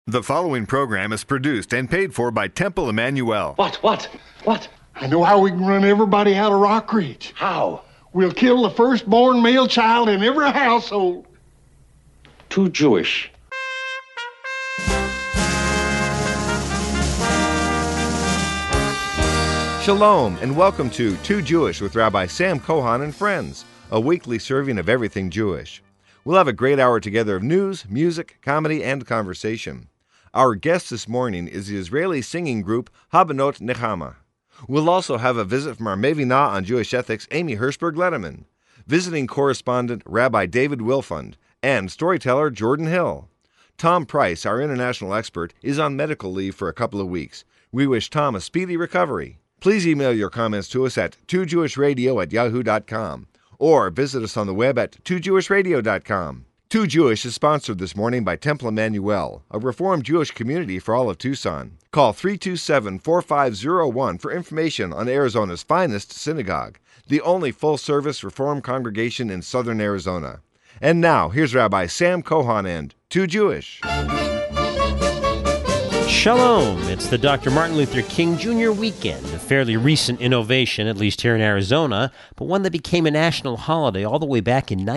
The following program is produced and paid for by Temple Emmanuel. What? I know how we can run everybody out of Rock Ridge. How? We'll kill the firstborn male child in every household. Too Jewish. Shalom, and welcome to Too Jewish with Rabbi Sam Kohan and Friends, a weekly serving of everything Jewish. We'll have a great hour together of news, music, comedy, and conversation. Our guest this morning is the Israeli singing group Habanot Nechama. We'll also have a visit from our Mevinah on Jewish ethics, Amy Hirschberg-Letterman, visiting correspondent Rabbi David Wilfund, and storyteller Jordan Hill. Tom Price, our international expert, is on medical leave for a couple of weeks. We wish Tom a speedy recovery. Please email your comments to us at twojewishradio@yahoo.com or visit us on the web at twojewishradio.com. Too Jewish is sponsored this morning by Temple Emmanuel, a Reformed Jewish community for all of Tucson. Call 327-4501 for information on Arizona's finest synagogue, the only full-service Reformed congregation in southern Arizona. And now, here's Rabbi Sam Kohan and Too Jewish. Shalom! It's the Dr. Martin Luther King Jr. weekend, a fairly recent innovation, at least here in Arizona, but one that became a national holiday all the way back in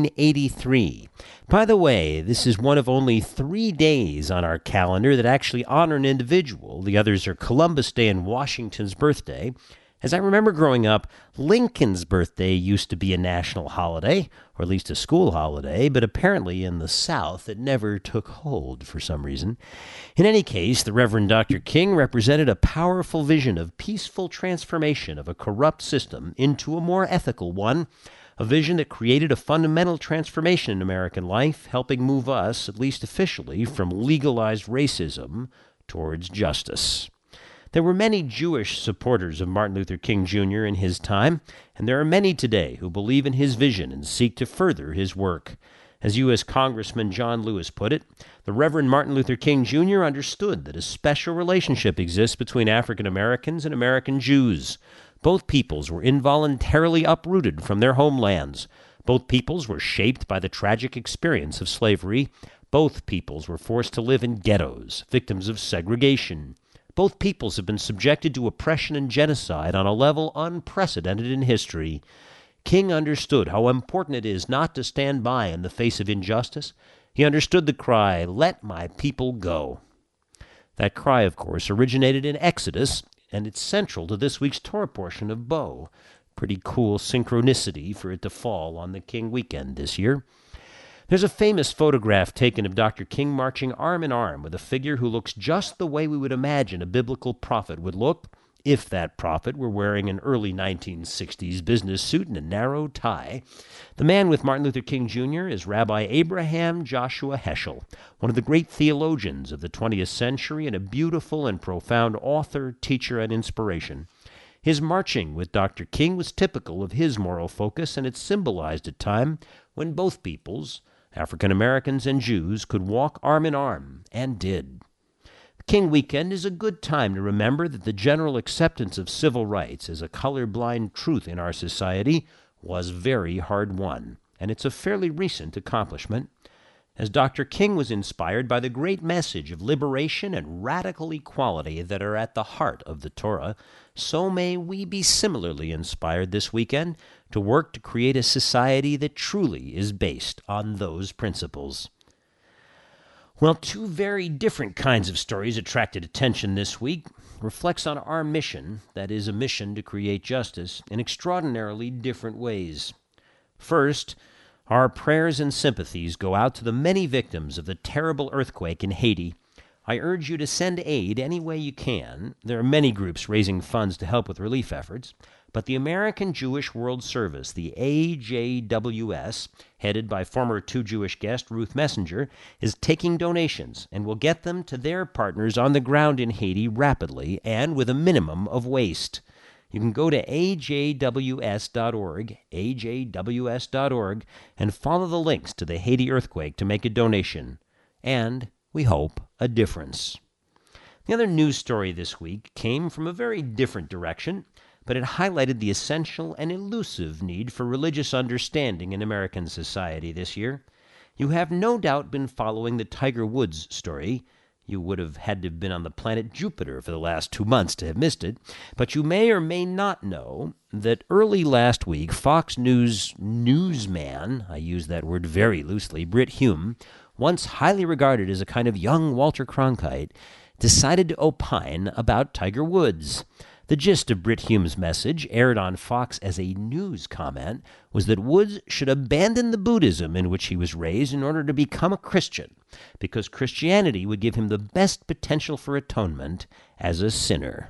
1983. By the way, this is one of only 3 days on our calendar that actually honor an individual. The others are Columbus Day and Washington's birthday. As I remember growing up, Lincoln's birthday used to be a national holiday, or at least a school holiday, but apparently in the South it never took hold for some reason. In any case, the Reverend Dr. King represented a powerful vision of peaceful transformation of a corrupt system into a more ethical one, a vision that created a fundamental transformation in American life, helping move us, at least officially, from legalized racism towards justice. There were many Jewish supporters of Martin Luther King Jr. in his time, and there are many today who believe in his vision and seek to further his work. As U.S. Congressman John Lewis put it, the Reverend Martin Luther King Jr. understood that a special relationship exists between African Americans and American Jews. Both peoples were involuntarily uprooted from their homelands. Both peoples were shaped by the tragic experience of slavery. Both peoples were forced to live in ghettos, victims of segregation. Both peoples have been subjected to oppression and genocide on a level unprecedented in history. King understood how important it is not to stand by in the face of injustice. He understood the cry, "Let my people go." That cry, of course, originated in Exodus, and it's central to this week's Torah portion of Bo. Pretty cool synchronicity for it to fall on the King weekend this year. There's a famous photograph taken of Dr. King marching arm in arm with a figure who looks just the way we would imagine a biblical prophet would look if that prophet were wearing an early 1960s business suit and a narrow tie. The man with Martin Luther King Jr. is Rabbi Abraham Joshua Heschel, one of the great theologians of the 20th century and a beautiful and profound author, teacher, and inspiration. His marching with Dr. King was typical of his moral focus, and it symbolized a time when both peoples, African Americans and Jews, could walk arm in arm, and did. King Weekend is a good time to remember that the general acceptance of civil rights as a colorblind truth in our society was very hard-won, and it's a fairly recent accomplishment. As Dr. King was inspired by the great message of liberation and radical equality that are at the heart of the Torah, so may we be similarly inspired this weekend to work to create a society that truly is based on those principles. Well, 2 very different kinds of stories attracted attention this week. Reflects on our mission, that is, a mission to create justice, in extraordinarily different ways. First, our prayers and sympathies go out to the many victims of the terrible earthquake in Haiti. I urge you to send aid any way you can. There are many groups raising funds to help with relief efforts, but the American Jewish World Service, the AJWS, headed by former Too Jewish guest Ruth Messenger, is taking donations and will get them to their partners on the ground in Haiti rapidly and with a minimum of waste. You can go to ajws.org, and follow the links to the Haiti earthquake to make a donation. And, we hope, a difference. The other news story this week came from a very different direction, but it highlighted the essential and elusive need for religious understanding in American society this year. You have no doubt been following the Tiger Woods story. You would have had to have been on the planet Jupiter for the last 2 months to have missed it. But you may or may not know that early last week, Fox News newsman, I use that word very loosely, Brit Hume, once highly regarded as a kind of young Walter Cronkite, decided to opine about Tiger Woods. The gist of Brit Hume's message, aired on Fox as a news comment, was that Woods should abandon the Buddhism in which he was raised in order to become a Christian, because Christianity would give him the best potential for atonement as a sinner.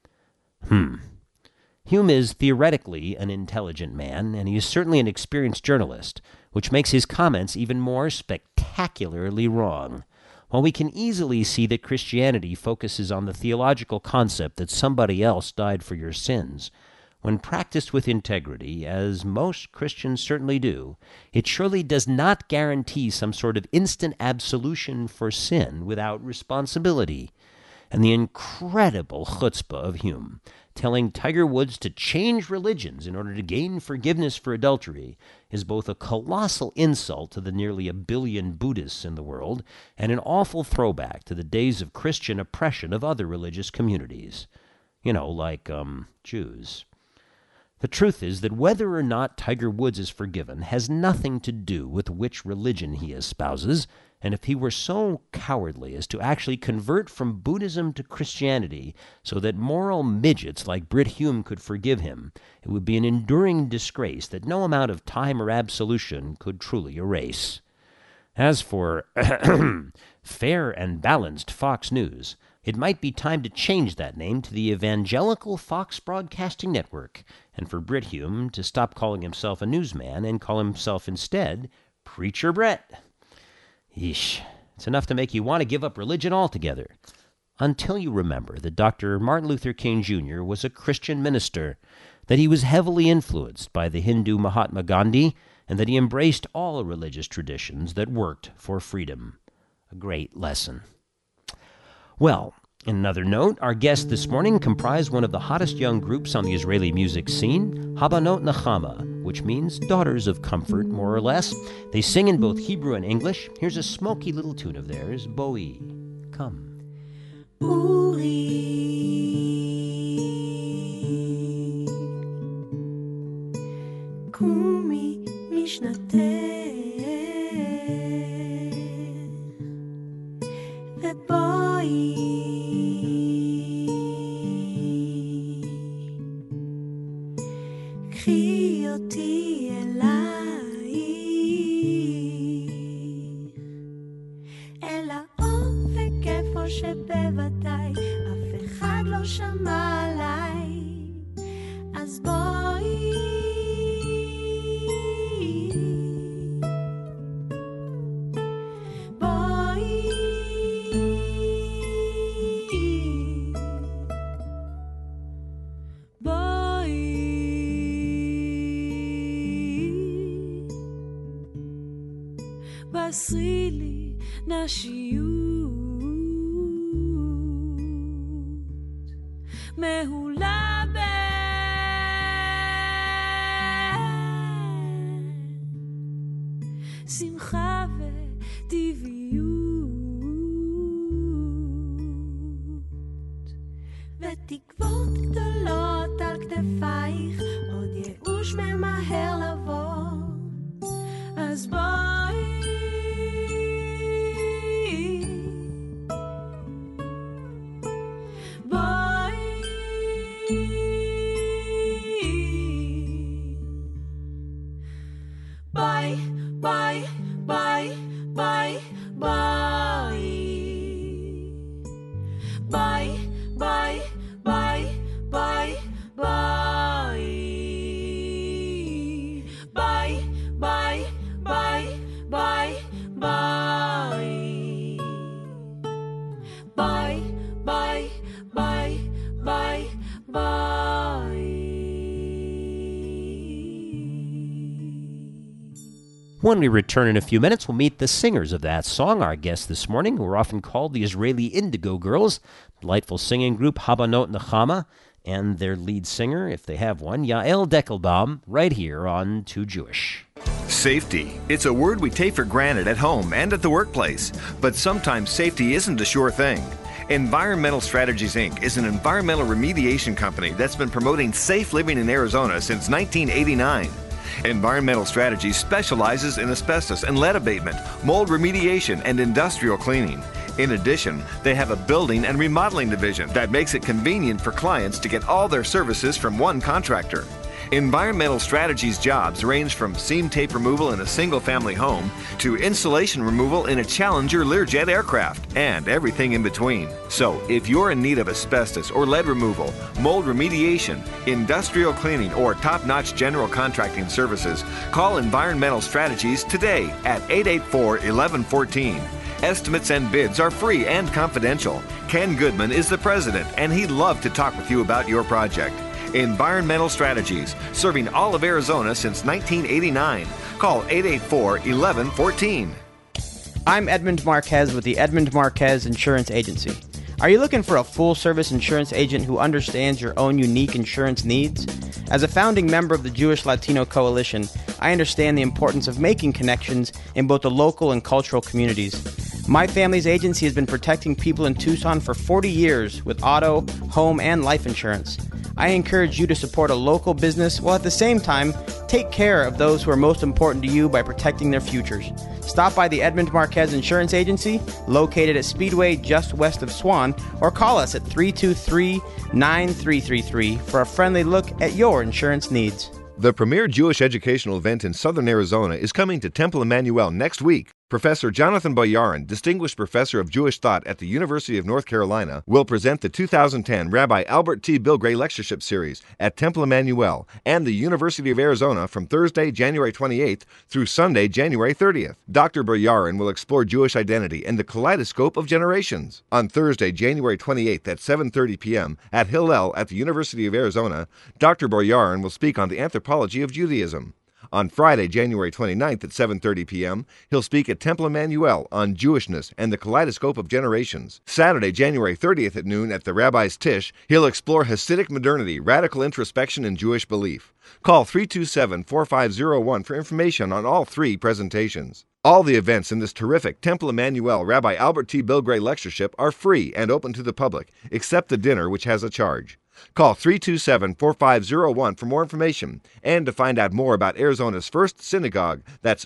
Hume is theoretically an intelligent man, and he is certainly an experienced journalist, which makes his comments even more spectacularly wrong. While we can easily see that Christianity focuses on the theological concept that somebody else died for your sins, when practiced with integrity, as most Christians certainly do, it surely does not guarantee some sort of instant absolution for sin without responsibility. And the incredible chutzpah of Hume, telling Tiger Woods to change religions in order to gain forgiveness for adultery, is both a colossal insult to the nearly 1 billion Buddhists in the world and an awful throwback to the days of Christian oppression of other religious communities. Like Jews. The truth is that whether or not Tiger Woods is forgiven has nothing to do with which religion he espouses, and if he were so cowardly as to actually convert from Buddhism to Christianity so that moral midgets like Brit Hume could forgive him, it would be an enduring disgrace that no amount of time or absolution could truly erase. As for fair and balanced Fox News, it might be time to change that name to the Evangelical Fox Broadcasting Network, and for Brit Hume to stop calling himself a newsman and call himself instead Preacher Brett. Yeesh, it's enough to make you want to give up religion altogether. Until you remember that Dr. Martin Luther King Jr. was a Christian minister, that he was heavily influenced by the Hindu Mahatma Gandhi, and that he embraced all religious traditions that worked for freedom. A great lesson. Well, in another note, our guests this morning comprise one of the hottest young groups on the Israeli music scene, Habanot Nechama, which means daughters of comfort, more or less. They sing in both Hebrew and English. Here's a smoky little tune of theirs, Boi. Come. Uri, Kumi mishnateh ובואי קחי אותי אלייך אל האופק איפה שבוודאי אף אחד לא שמע עליי אז בואי בשרי לי נשיות מהולה בשמחה וטבעיות ותקוות גדולות על כתפייך עוד ייאוש ממהר לבוא אז בואי When we return in a few minutes, we'll meet the singers of that song, our guests this morning, who are often called the Israeli Indigo Girls, delightful singing group Habanot Nechama, and their lead singer, if they have one, Yael Deckelbaum, right here on Too Jewish. Safety. It's a word we take for granted at home and at the workplace, but sometimes safety isn't a sure thing. Environmental Strategies, Inc. is an environmental remediation company that's been promoting safe living in Arizona since 1989. Environmental Strategies specializes in asbestos and lead abatement, mold remediation, and industrial cleaning. In addition, they have a building and remodeling division that makes it convenient for clients to get all their services from one contractor. Environmental Strategies jobs range from seam tape removal in a single-family home to insulation removal in a Challenger Learjet aircraft and everything in between. So, if you're in need of asbestos or lead removal, mold remediation, industrial cleaning, or top-notch general contracting services, call Environmental Strategies today at 884-1114. Estimates and bids are free and confidential. Ken Goodman is the president, and he'd love to talk with you about your project. Environmental Strategies, serving all of Arizona since 1989. Call 884-1114. I'm Edmund Marquez with the Edmund Marquez Insurance Agency. Are you looking for a full-service insurance agent who understands your own unique insurance needs? As a founding member of the Jewish Latino Coalition, I understand the importance of making connections in both the local and cultural communities. My family's agency has been protecting people in Tucson for 40 years with auto, home, and life insurance. I encourage you to support a local business while at the same time take care of those who are most important to you by protecting their futures. Stop by the Edmund Marquez Insurance Agency, located at Speedway just west of Swan, or call us at 323-9333 for a friendly look at your insurance needs. The premier Jewish educational event in southern Arizona is coming to Temple Emmanuel next week. Professor Jonathan Boyarin, Distinguished Professor of Jewish Thought at the University of North Carolina, will present the 2010 Rabbi Albert T. Bilgray Lectureship Series at Temple Emmanuel and the University of Arizona from Thursday, January 28th through Sunday, January 30th. Dr. Boyarin will explore Jewish identity and the kaleidoscope of generations. On Thursday, January 28th at 7:30 p.m. at Hillel at the University of Arizona, Dr. Boyarin will speak on the anthropology of Judaism. On Friday, January 29th at 7:30 p.m., he'll speak at Temple Emmanuel on Jewishness and the Kaleidoscope of Generations. Saturday, January 30th at noon at the Rabbi's Tish, he'll explore Hasidic modernity, radical introspection, and Jewish belief. Call 327-4501 for information on all three presentations. All the events in this terrific Temple Emmanuel Rabbi Albert T. Bilgray Lectureship are free and open to the public, except the dinner, which has a charge. Call 327-4501 for more information and to find out more about Arizona's first synagogue. That's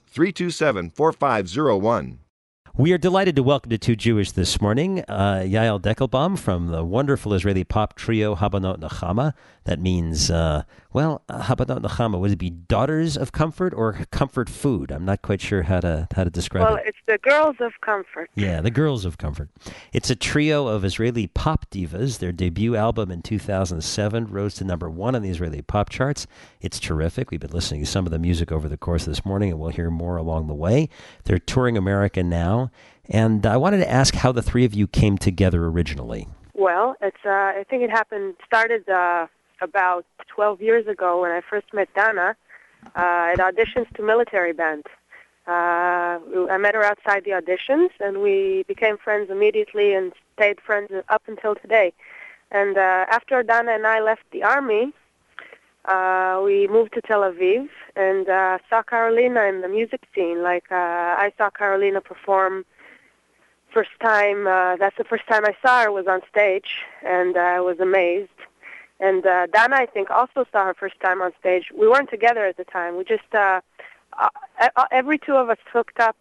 327-4501. We are delighted to welcome to Too Jewish this morning Yael Deckelbaum from the wonderful Israeli pop trio Habanot Nechama. That means, Habanot Nechama, would it be Daughters of Comfort or Comfort Food? I'm not quite sure how to describe it. Well, it's the Girls of Comfort. Yeah, the Girls of Comfort. It's a trio of Israeli pop divas. Their debut album in 2007 rose to number 1 on the Israeli pop charts. It's terrific. We've been listening to some of the music over the course of this morning, and we'll hear more along the way. They're touring America now, and I wanted to ask how the three of you came together originally. Well, I think it started about 12 years ago when I first met Dana at auditions to military band. I met her outside the auditions, and we became friends immediately and stayed friends up until today. And after Dana and I left the Army, we moved to Tel Aviv and saw Carolina in the music scene. I saw Carolina perform first time. That's the first time I saw her was on stage, and I was amazed. And Dana, I think, also saw her first time on stage. We weren't together at the time. We just, every two of us hooked up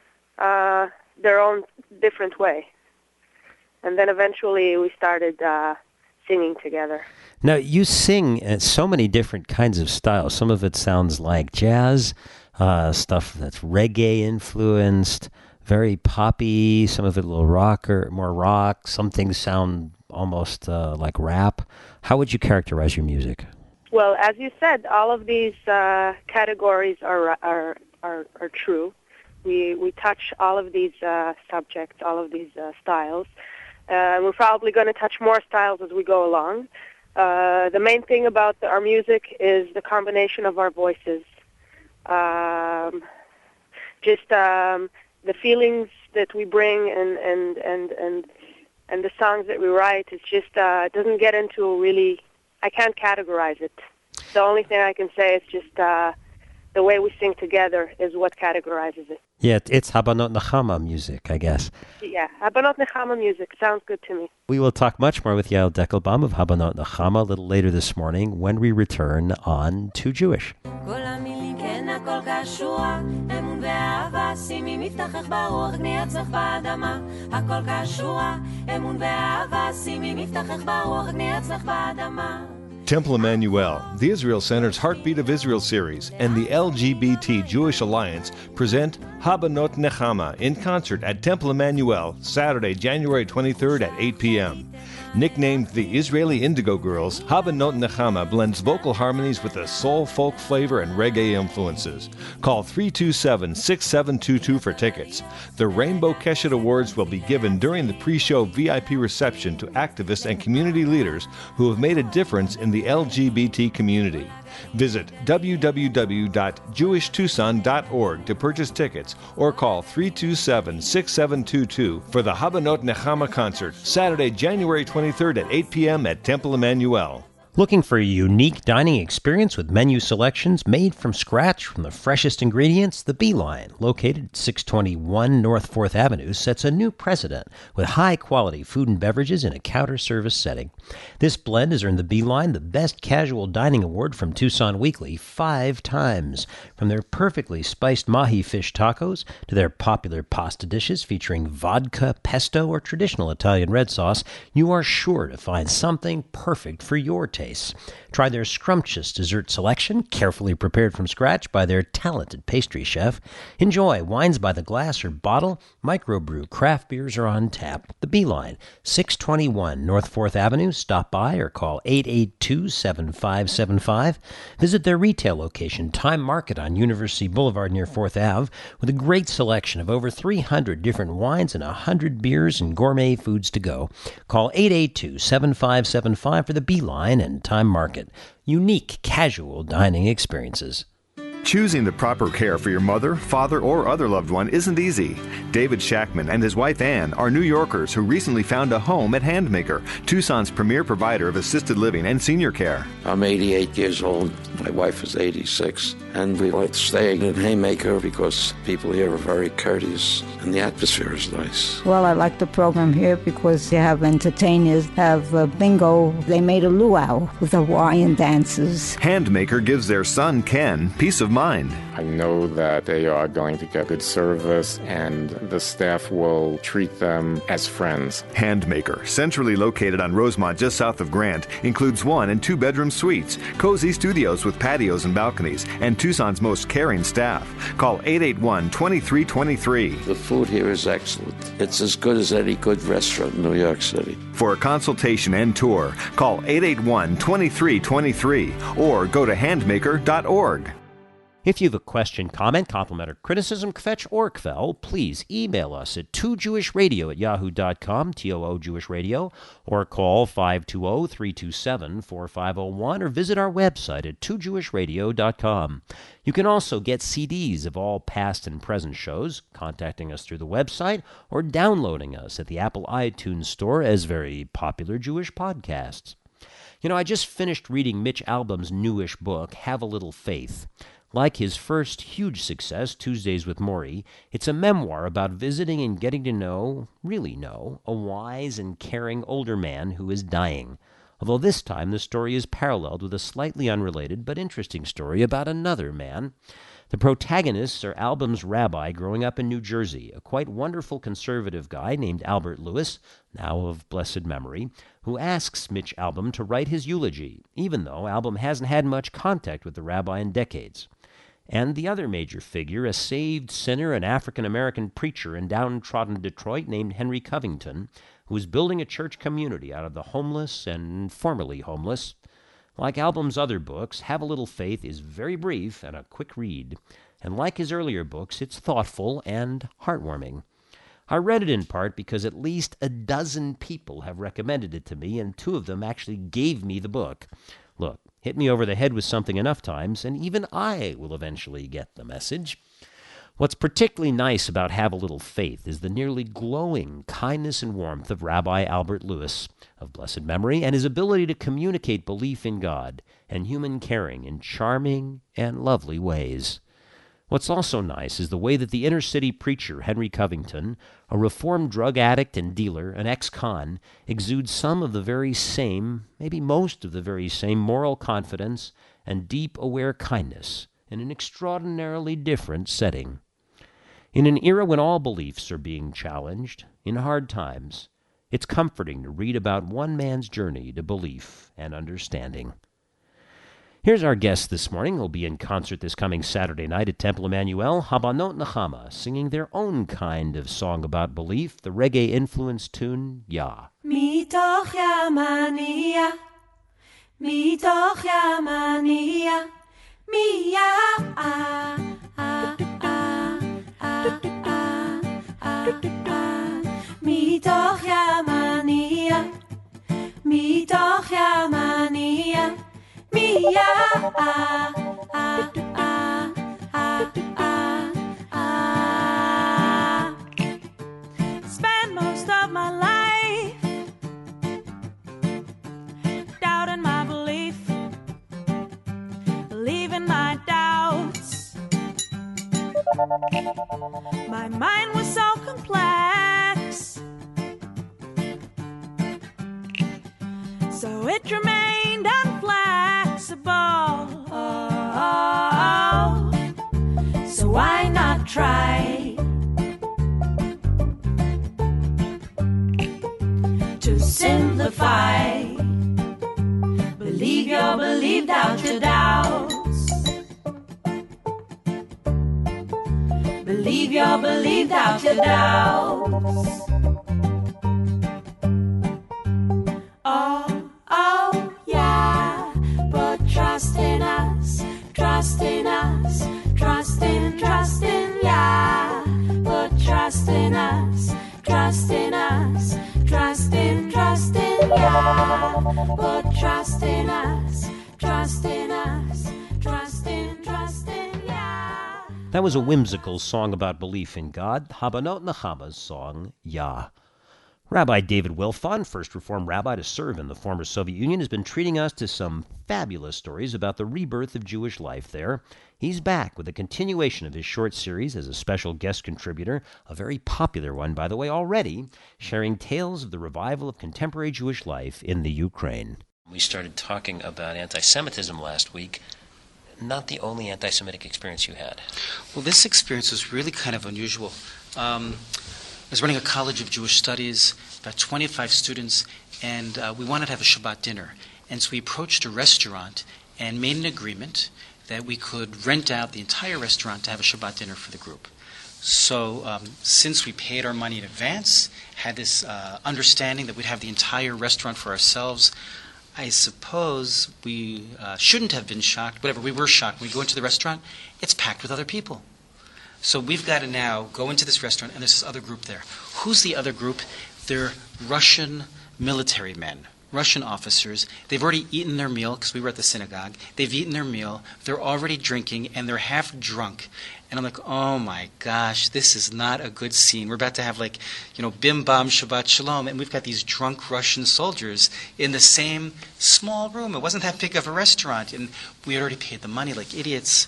their own different way. And then eventually we started singing together. Now, you sing so many different kinds of styles. Some of it sounds like jazz, stuff that's reggae-influenced, very poppy, some of it a little rock or more rock. Some things sound almost like rap. How would you characterize your music? Well, as you said, all of these categories are true. We touch all of these subjects, all of these styles. We're probably going to touch more styles as we go along. The main thing about our music is the combination of our voices. The feelings that we bring and the songs that we write, it's just it doesn't get into really I can't categorize it. The only thing I can say is just the way we sing together is what categorizes it. Yeah, it's Habanot Nechama music, I guess. Yeah, Habanot Nechama music sounds good to me. We will talk much more with Yael Deckelbaum of Habanot Nechama a little later this morning when we return on Too Jewish. הכל קשורה, אמון ואהבה, שימי מבטחך ברוח, גני עצמך באדמה. הכל קשורה, אמון ואהבה, שימי מבטחך ברוח, גני עצמך באדמה. Temple Emmanuel, the Israel Center's Heartbeat of Israel series, and the LGBT Jewish Alliance present Habanot Nechama in concert at Temple Emmanuel, Saturday, January 23rd at 8 p.m. Nicknamed the Israeli Indigo Girls, Habanot Nechama blends vocal harmonies with a soul folk flavor and reggae influences. Call 327-6722 for tickets. The Rainbow Keshet Awards will be given during the pre-show VIP reception to activists and community leaders who have made a difference in the LGBT community. Visit www.jewishtucson.org to purchase tickets or call 327-6722 for the Habanot Nechama concert, Saturday, January 23rd at 8 p.m. at Temple Emmanuel. Looking for a unique dining experience with menu selections made from scratch from the freshest ingredients? The Beeline, located at 621 North 4th Avenue, sets a new precedent with high-quality food and beverages in a counter-service setting. This blend has earned the Beeline the Best Casual Dining Award from Tucson Weekly 5 times. From their perfectly spiced mahi fish tacos to their popular pasta dishes featuring vodka, pesto, or traditional Italian red sauce, you are sure to find something perfect for your taste. Try their scrumptious dessert selection, carefully prepared from scratch by their talented pastry chef. Enjoy wines by the glass or bottle. Microbrew craft beers are on tap. The Beeline, 621 North 4th Avenue. Stop by or call 882-7575. Visit their retail location, Time Market on University Boulevard near 4th Ave, with a great selection of over 300 different wines and 100 beers and gourmet foods to go. Call 882-7575 for the Beeline and Time Market. Unique casual dining experiences. Choosing the proper care for your mother, father, or other loved one isn't easy. David Shackman and his wife Ann are New Yorkers who recently found a home at Handmaker, Tucson's premier provider of assisted living and senior care. I'm 88 years old. My wife is 86. And we like staying at Handmaker because people here are very courteous and the atmosphere is nice. Well, I like the program here because they have entertainers, have bingo. They made a luau with Hawaiian dances. Handmaker gives their son, Ken, peace of mind. I know that they are going to get good service and the staff will treat them as friends. Handmaker, centrally located on Rosemont just south of Grant, includes 1- and 2-bedroom suites, cozy studios with patios and balconies, and Tucson's most caring staff. Call 881-2323. The food here is excellent. It's as good as any good restaurant in New York City. For a consultation and tour, call 881-2323 or go to handmaker.org. If you have a question, comment, compliment, or criticism, kvetch or kvel, please email us at toojewishradio@yahoo.com, T-O-O Jewish Radio, or call 520-327-4501, or visit our website at toojewishradio.com. You can also get CDs of all past and present shows, contacting us through the website, or downloading us at the Apple iTunes Store as very popular Jewish podcasts. You know, I just finished reading Mitch Albom's newish book, Have a Little Faith. Like his first huge success, Tuesdays with Morrie, it's a memoir about visiting and getting to know, really know, a wise and caring older man who is dying. Although this time the story is paralleled with a slightly unrelated but interesting story about another man. The protagonists are Albom's rabbi growing up in New Jersey, a quite wonderful conservative guy named Albert Lewis, now of blessed memory, who asks Mitch Albom to write his eulogy, even though Albom hasn't had much contact with the rabbi in decades. And the other major figure, a saved sinner and African-American preacher in downtrodden Detroit named Henry Covington, who is building a church community out of the homeless and formerly homeless. Like Albom's other books, Have a Little Faith is very brief and a quick read. And like his earlier books, it's thoughtful and heartwarming. I read it in part because at least a dozen people have recommended it to me, and 2 of them actually gave me the book. Look, hit me over the head with something enough times, and even I will eventually get the message. What's particularly nice about Have a Little Faith is the nearly glowing kindness and warmth of Rabbi Albert Lewis, of blessed memory, and his ability to communicate belief in God and human caring in charming and lovely ways. What's also nice is the way that the inner-city preacher Henry Covington, a reformed drug addict and dealer, an ex-con, exudes some of the very same, maybe most of the very same moral confidence and deep, aware kindness in an extraordinarily different setting. In an era when all beliefs are being challenged, in hard times, it's comforting to read about one man's journey to belief and understanding. Here's our guest this morning. They'll be in concert this coming Saturday night at Temple Emmanuel, Habanot Nechama, singing their own kind of song about belief, the reggae-influenced tune, Yah. Mitoch Yamania, Mitoch Yamania, Miyah. Mitoch Yamania, Mitoch Yamania, Miyah. Spend most of my life doubting my belief, believing my doubts. My mind was so complex, so it remained unflexible. So why not try to simplify? Believe your belief, doubt your doubts. Believe your belief, doubt your doubts. Oh, yeah. But trust in us, trust in us, trust in, yeah. But trust in us, trust in us, trust in, yeah. But trust in us, trust in us, trust in, yeah. That was a whimsical song about belief in God, Habanot Nechama's song, Yah. Rabbi David Wilfon, first Reformed rabbi to serve in the former Soviet Union, has been treating us to some fabulous stories about the rebirth of Jewish life there. He's back with a continuation of his short series as a special guest contributor, a very popular one, by the way, already, sharing tales of the revival of contemporary Jewish life in the Ukraine. We started talking about anti-Semitism last week. Not the only anti-Semitic experience you had. Well, this experience was really kind of unusual. I was running a college of Jewish studies, about 25 students, and we wanted to have a Shabbat dinner. And so we approached a restaurant and made an agreement that we could rent out the entire restaurant to have a Shabbat dinner for the group. So since we paid our money in advance, had this understanding that we'd have the entire restaurant for ourselves, I suppose we shouldn't have been shocked. Whatever, we were shocked. When we go into the restaurant, it's packed with other people. So we've got to now go into this restaurant, and there's this other group there. Who's the other group? They're Russian military men, Russian officers. They've already eaten their meal, because we were at the synagogue. They've eaten their meal. They're already drinking, and they're half drunk. And I'm like, oh my gosh, this is not a good scene. We're about to have bim bam Shabbat Shalom, and we've got these drunk Russian soldiers in the same small room. It wasn't that big of a restaurant, and we had already paid the money like idiots.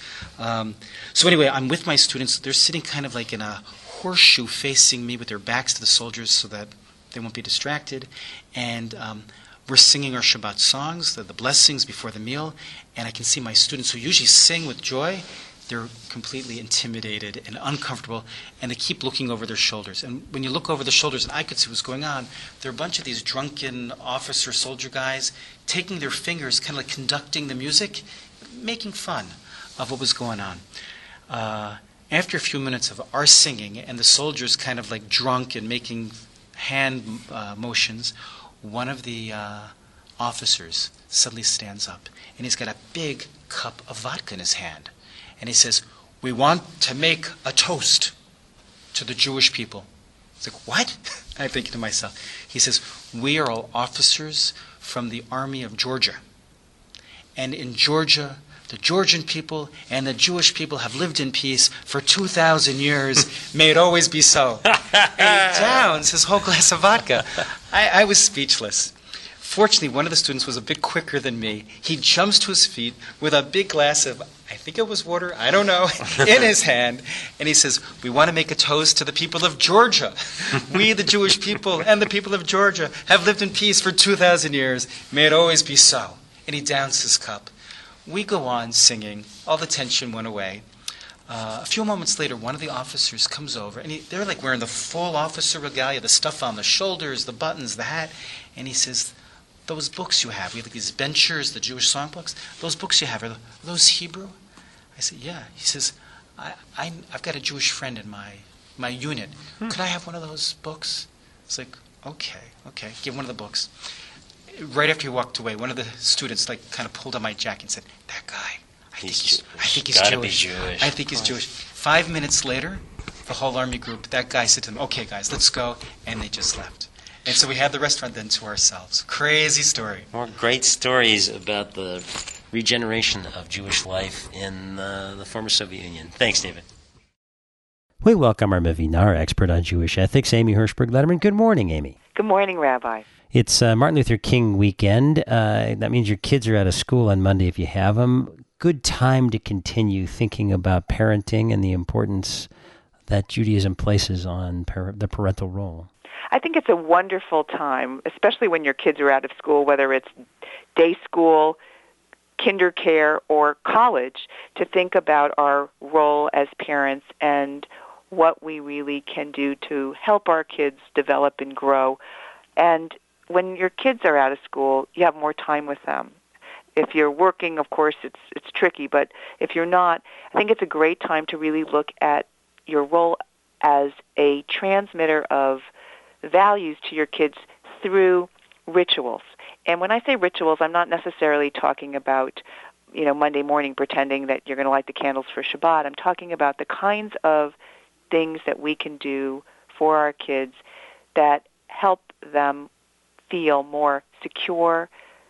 So anyway, I'm with my students. They're sitting kind of like in a horseshoe facing me with their backs to the soldiers so that they won't be distracted. And we're singing our Shabbat songs, the blessings before the meal, and I can see my students who usually sing with joy, they're completely intimidated and uncomfortable, and they keep looking over their shoulders. And when you look over the shoulders, and I could see what's going on, there are a bunch of these drunken officer soldier guys taking their fingers, kind of like conducting the music, making fun of what was going on. After a few minutes of our singing and the soldiers kind of like drunk and making hand motions, one of the officers suddenly stands up, and he's got a big cup of vodka in his hand. And he says, "We want to make a toast to the Jewish people." It's like, what? I'm thinking to myself. He says, "We are all officers from the army of Georgia. And in Georgia, the Georgian people and the Jewish people have lived in peace for 2,000 years. May it always be so. And he downs his whole glass of vodka. I was speechless. Fortunately, one of the students was a bit quicker than me. He jumps to his feet with a big glass of, I think it was water, I don't know, in his hand. And he says, we want to make a toast to the people of Georgia. We, the Jewish people and the people of Georgia, have lived in peace for 2,000 years. May it always be so. And he downs his cup. We go on singing. All the tension went away. A few moments later, one of the officers comes over, and they're like wearing the full officer regalia, the stuff on the shoulders, the buttons, the hat. And he says, those books you have, we have like these benchers, the Jewish songbooks, those books you have, are those Hebrew? I said, yeah. He says, I've got a Jewish friend in my unit. Could I have one of those books? It's like, okay, give one of the books. Right after he walked away, one of the students kind of pulled on my jacket and said, that guy, I think he's Jewish. I think he's Jewish. 5 minutes later, the whole army group, that guy said to them, okay guys, let's go, and they just left. And so we had the restaurant then to ourselves. Crazy story. More great stories about the regeneration of Jewish life in the former Soviet Union. Thanks, David. We welcome our Mevinar expert on Jewish ethics, Amy Hirschberg-Letterman. Good morning, Amy. Good morning, Rabbi. It's Martin Luther King weekend. That means your kids are out of school on Monday if you have them. Good time to continue thinking about parenting and the importance that Judaism places on the parental role. I think it's a wonderful time, especially when your kids are out of school, whether it's day school, kinder care, or college, to think about our role as parents and what we really can do to help our kids develop and grow. And when your kids are out of school, you have more time with them. If you're working, of course, it's tricky, but if you're not, I think it's a great time to really look at your role as a transmitter of values to your kids through rituals. And when I say rituals, I'm not necessarily talking about, Monday morning pretending that you're going to light the candles for Shabbat. I'm talking about the kinds of things that we can do for our kids that help them feel more secure,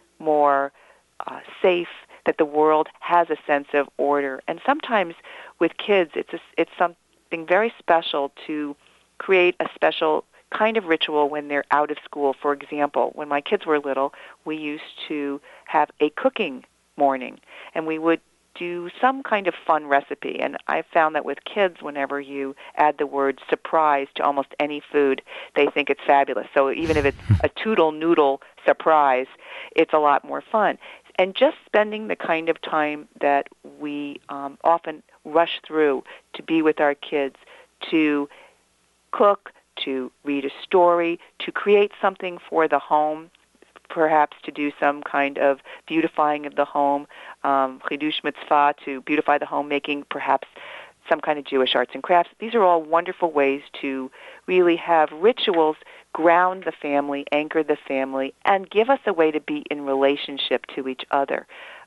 more safe, that the world has a sense of order. And sometimes with kids, it's something very special to create a special kind of ritual when they're out of school. For example, when my kids were little, we used to have a cooking morning, and we would do some kind of fun recipe. And I found that with kids, whenever you add the word surprise to almost any food, they think it's fabulous. So even if it's a toodle noodle surprise, it's a lot more fun. And just spending the kind of time that we often rush through to be with our kids, to cook, to read a story, to create something for the home, perhaps to do some kind of beautifying of the home, chidush mitzvah, to beautify the home, making perhaps some kind of Jewish arts and crafts. These are all wonderful ways to really have rituals ground the family, anchor the family, and give us a way to be in relationship to each other.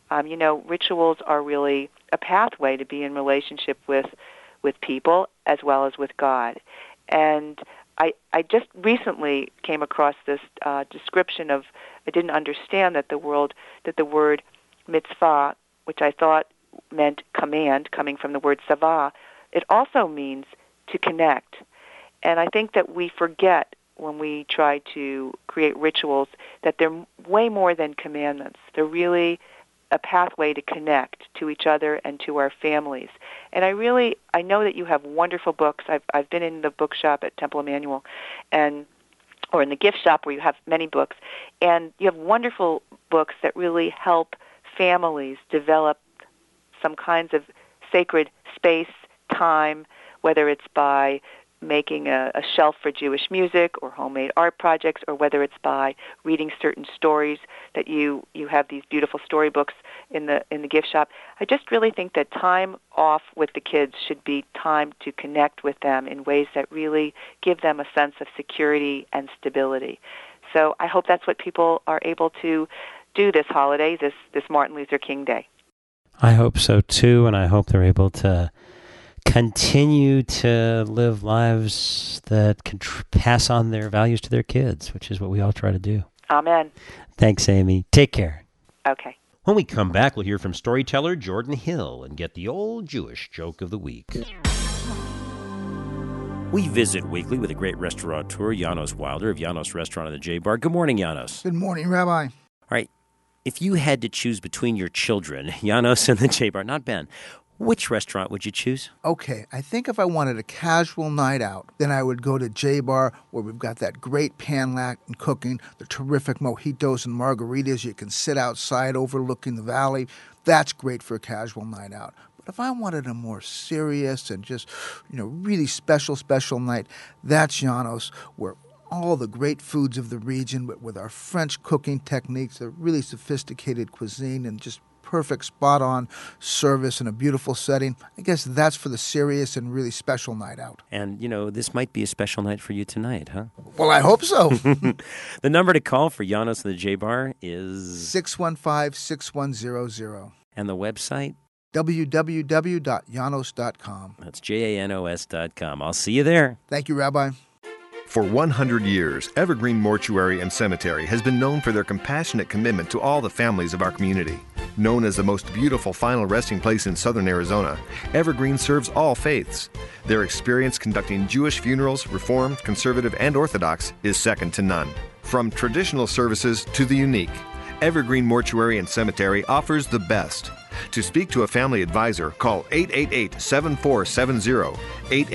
Rituals are really a pathway to be in relationship with people as well as with God. And I just recently came across this description of, I didn't understand that the word mitzvah, which I thought meant command, coming from the word savah, it also means to connect. And I think that we forget when we try to create rituals that they're way more than commandments. They're really a pathway to connect to each other and to our families. And I know that you have wonderful books. I've been in the bookshop at Temple Emmanuel, or in the gift shop where you have many books, and you have wonderful books that really help families develop some kinds of sacred space, time, whether it's by making a shelf for Jewish music or homemade art projects, or whether it's by reading certain stories that you have these beautiful storybooks in the gift shop. I just really think that time off with the kids should be time to connect with them in ways that really give them a sense of security and stability. So I hope that's what people are able to do this holiday, this Martin Luther King Day. I hope so too, and I hope they're able to continue to live lives that can pass on their values to their kids, which is what we all try to do. Amen. Thanks, Amy. Take care. Okay. When we come back, we'll hear from storyteller Jordan Hill and get the old Jewish joke of the week. We visit weekly with a great restaurateur, Janos Wilder of Janos Restaurant and the J Bar. Good morning, Janos. Good morning, Rabbi. All right, if you had to choose between your children, Janos and the J Bar, not Ben, which restaurant would you choose? Okay, I think if I wanted a casual night out, then I would go to J Bar, where we've got that great pan-Latin cooking, the terrific mojitos and margaritas. You can sit outside overlooking the valley. That's great for a casual night out. But if I wanted a more serious and just, really special night, that's Janos, where all the great foods of the region, but with our French cooking techniques, a really sophisticated cuisine, and just perfect spot-on service in a beautiful setting. I guess that's for the serious and really special night out. And, this might be a special night for you tonight, huh? Well, I hope so. The number to call for Janos and the J Bar is 615-6100. And the website? www.janos.com. That's JANOS.com. I'll see you there. Thank you, Rabbi. For 100 years, Evergreen Mortuary and Cemetery has been known for their compassionate commitment to all the families of our community. Known as the most beautiful final resting place in southern Arizona, Evergreen serves all faiths. Their experience conducting Jewish funerals, Reformed, Conservative, and Orthodox is second to none. From traditional services to the unique, Evergreen Mortuary and Cemetery offers the best. To speak to a family advisor, call 888-7470,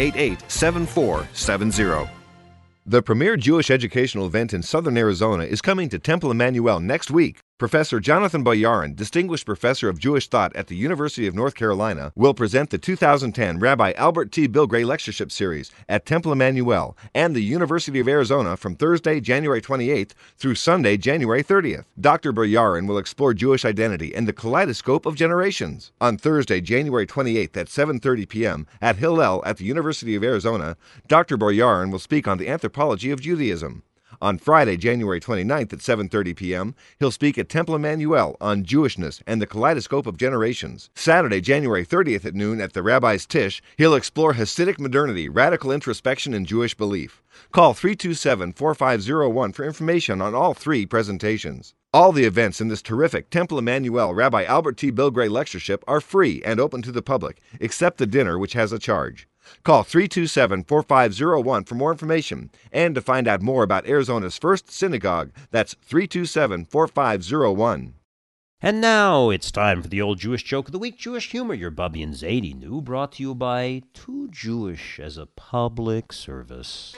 888-7470. The premier Jewish educational event in southern Arizona is coming to Temple Emmanuel next week. Professor Jonathan Boyarin, Distinguished Professor of Jewish Thought at the University of North Carolina, will present the 2010 Rabbi Albert T. Bilgray Lectureship Series at Temple Emmanuel and the University of Arizona from Thursday, January 28th through Sunday, January 30th. Dr. Boyarin will explore Jewish identity and the kaleidoscope of generations. On Thursday, January 28th at 7:30 p.m. at Hillel at the University of Arizona, Dr. Boyarin will speak on the anthropology of Judaism. On Friday, January 29th at 7:30 p.m., he'll speak at Temple Emmanuel on Jewishness and the Kaleidoscope of Generations. Saturday, January 30th at noon at the Rabbi's Tish, he'll explore Hasidic modernity, radical introspection, and Jewish belief. Call 327-4501 for information on all three presentations. All the events in this terrific Temple Emmanuel Rabbi Albert T. Bilgray Lectureship are free and open to the public, except the dinner, which has a charge. Call 327-4501 for more information and to find out more about Arizona's first synagogue. That's 327-4501. And now it's time for the old Jewish joke of the week, Jewish humor, your Bubby and Zadie New, brought to you by Too Jewish as a public service.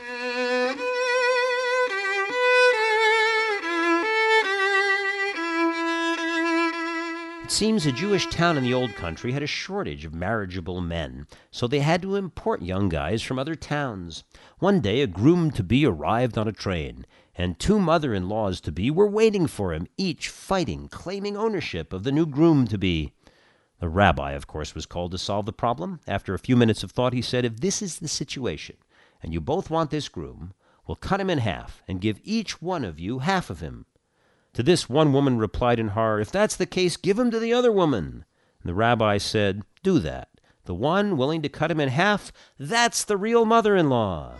It seems a Jewish town in the old country had a shortage of marriageable men, so they had to import young guys from other towns. One day a groom-to-be arrived on a train, and two mother-in-laws-to-be were waiting for him, each fighting, claiming ownership of the new groom-to-be. The rabbi, of course, was called to solve the problem. After a few minutes of thought, he said, "If this is the situation, and you both want this groom, we'll cut him in half and give each one of you half of him." To this, one woman replied in horror, "If that's the case, give him to the other woman." And the rabbi said, "Do that. The one willing to cut him in half, that's the real mother-in-law."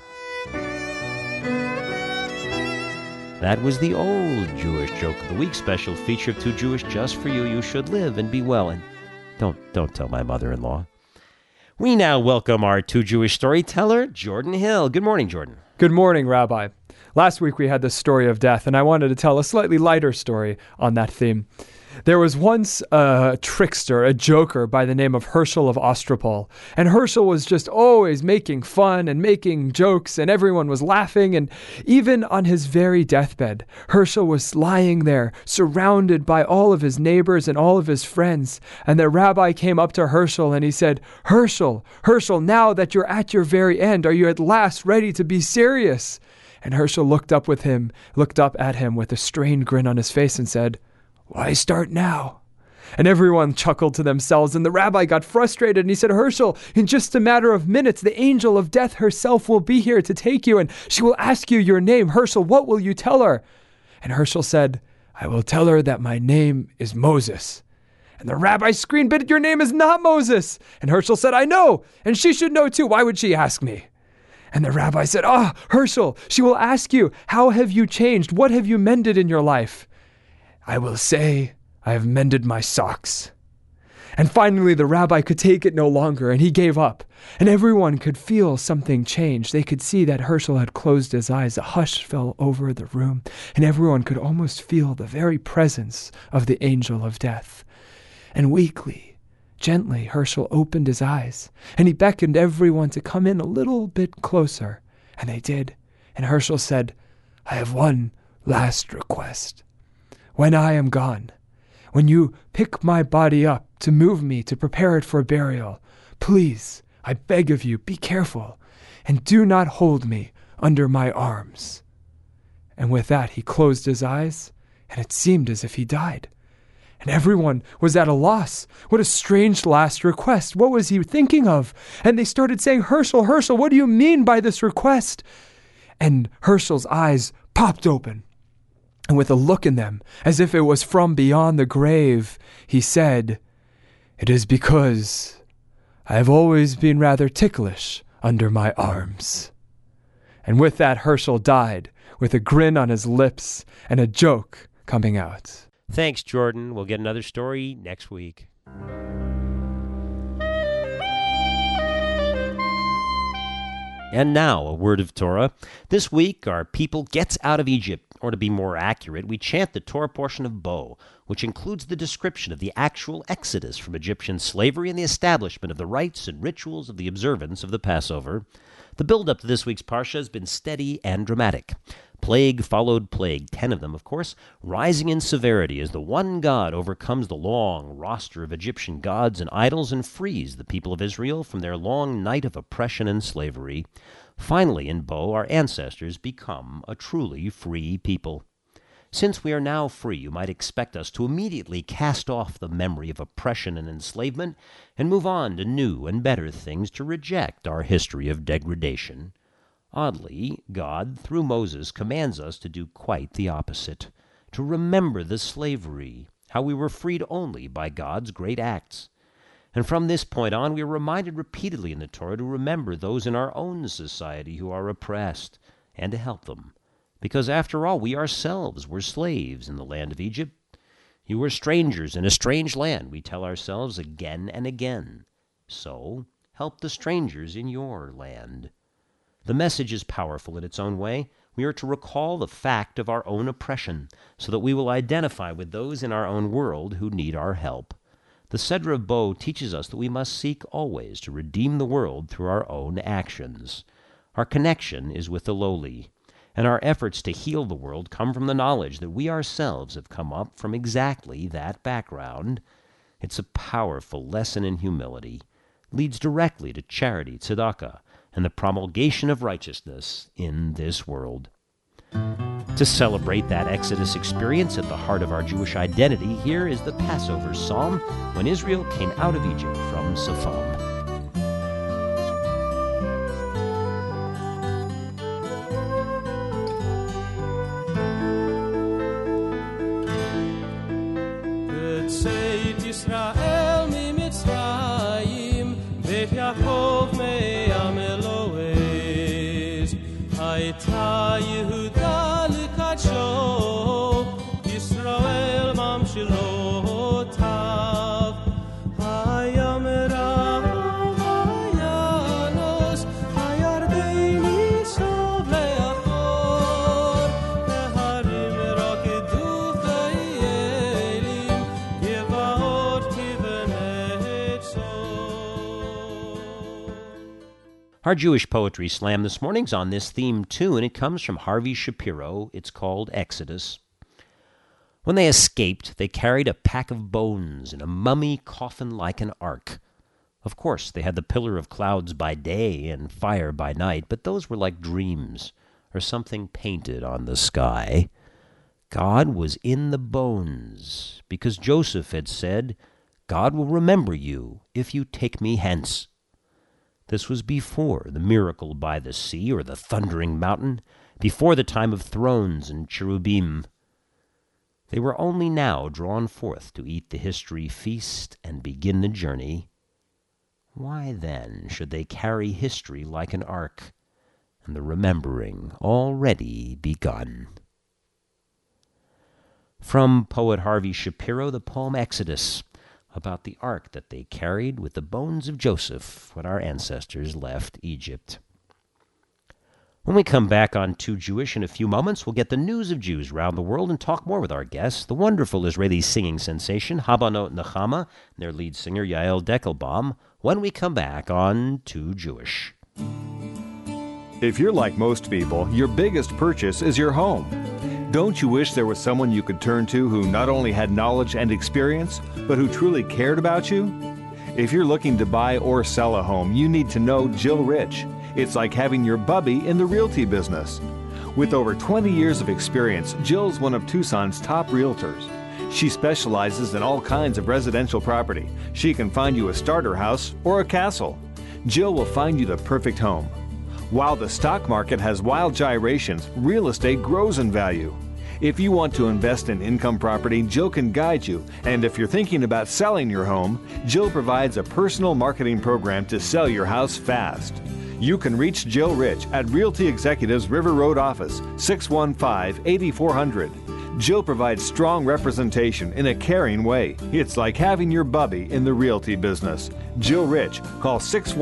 That was the old Jewish joke of the week, special feature of Too Jewish just for you. You should live and be well. And don't tell my mother-in-law. We now welcome our Too Jewish storyteller, Jordan Hill. Good morning, Jordan. Good morning, Rabbi. Last week we had the story of death, and I wanted to tell a slightly lighter story on that theme. There was once a trickster, a joker by the name of Herschel of Ostropol. And Herschel was just always making fun and making jokes, and everyone was laughing. And even on his very deathbed, Herschel was lying there, surrounded by all of his neighbors and all of his friends. And the rabbi came up to Herschel and he said, Herschel, now that you're at your very end, are you at last ready to be serious?" And Herschel looked up at him with a strained grin on his face and said, "Why start now?" And everyone chuckled to themselves, and the rabbi got frustrated, and he said, "Herschel, in just a matter of minutes, the angel of death herself will be here to take you, and she will ask you your name. Herschel, what will you tell her?" And Herschel said, "I will tell her that my name is Moses." And the rabbi screamed, "But your name is not Moses." And Herschel said, "I know, and she should know too. Why would she ask me?" And the rabbi said, Herschel, she will ask you, how have you changed? What have you mended in your life?" "I will say, I have mended my socks. And finally the rabbi could take it no longer, and he gave up. And everyone could feel something change. They could see that Herschel had closed his eyes. A hush fell over the room, and everyone could almost feel the very presence of the angel of death. And weakly, gently, Herschel opened his eyes, and he beckoned everyone to come in a little bit closer. And they did. And Herschel said, I have one last request. When I am gone, when you pick my body up to move me to prepare it for burial, please, I beg of you, be careful, and do not hold me under my arms. And with that he closed his eyes, and it seemed as if he died. And everyone was at a loss. What a strange last request. What was he thinking of? And they started saying, Herschel, Herschel, what do you mean by this request? And Herschel's eyes popped open. And with a look in them, as if it was from beyond the grave, he said, It is because I have always been rather ticklish under my arms. And with that, Herschel died, with a grin on his lips and a joke coming out. Thanks, Jordan. We'll get another story next week. And now, a word of Torah. This week, our people gets out of Egypt, or to be more accurate, we chant the Torah portion of Bo, which includes the description of the actual exodus from Egyptian slavery and the establishment of the rites and rituals of the observance of the Passover. The build-up to this week's Parsha has been steady and dramatic. Plague followed plague, 10 of them, of course, rising in severity as the one God overcomes the long roster of Egyptian gods and idols and frees the people of Israel from their long night of oppression and slavery. Finally, in Bo, our ancestors become a truly free people. Since we are now free, you might expect us to immediately cast off the memory of oppression and enslavement and move on to new and better things, to reject our history of degradation. Oddly, God, through Moses, commands us to do quite the opposite, to remember the slavery, how we were freed only by God's great acts. And from this point on, we are reminded repeatedly in the Torah to remember those in our own society who are oppressed, and to help them. Because after all, we ourselves were slaves in the land of Egypt. You were strangers in a strange land, we tell ourselves again and again. So, help the strangers in your land. The message is powerful in its own way. We are to recall the fact of our own oppression, so that we will identify with those in our own world who need our help. The Seder of Bo teaches us that we must seek always to redeem the world through our own actions. Our connection is with the lowly, and our efforts to heal the world come from the knowledge that we ourselves have come up from exactly that background. It's a powerful lesson in humility, leads directly to charity, tzedakah, and the promulgation of righteousness in this world. To celebrate that Exodus experience at the heart of our Jewish identity, here is the Passover psalm, when Israel came out of Egypt from Sapham. בצאת ישראל ממצרים, בית יעקב מעם אלוהינו, הייתה יהודה לקדשו, ישראל ממשלותיו, היה מרב הינוס, הירדן מסוף לאחור, בהרים רקדו חיילים, גבעות כבני צור. Our Jewish Poetry Slam this morning's on this theme too, and it comes from Harvey Shapiro. It's called Exodus. When they escaped, they carried a pack of bones in a mummy coffin like an ark. Of course, they had the pillar of clouds by day and fire by night, but those were like dreams, or something painted on the sky. God was in the bones, because Joseph had said, God will remember you if you take me hence. This was before the miracle by the sea or the thundering mountain, before the time of thrones and cherubim. They were only now drawn forth to eat the history feast and begin the journey. Why then should they carry history like an ark, and the remembering already begun? From poet Harvey Shapiro, the poem Exodus, about the ark that they carried with the bones of Joseph when our ancestors left Egypt. When we come back on Too Jewish in a few moments, we'll get the news of Jews around the world and talk more with our guests, the wonderful Israeli singing sensation Habanot Nechama and their lead singer Yael Deckelbaum, when we come back on Too Jewish. If you're like most people, your biggest purchase is your home. Don't you wish there was someone you could turn to who not only had knowledge and experience, but who truly cared about you? If you're looking to buy or sell a home, you need to know Jill Rich. It's like having your bubby in the realty business. With over 20 years of experience, Jill's one of Tucson's top realtors. She specializes in all kinds of residential property. She can find you a starter house or a castle. Jill will find you the perfect home. While the stock market has wild gyrations, real estate grows in value. If you want to invest in income property, Jill can guide you. And if you're thinking about selling your home, Jill provides a personal marketing program to sell your house fast. You can reach Jill Rich at Realty Executives River Road office, 615-8400. Jill provides strong representation in a caring way. It's like having your bubby in the realty business. Jill Rich, call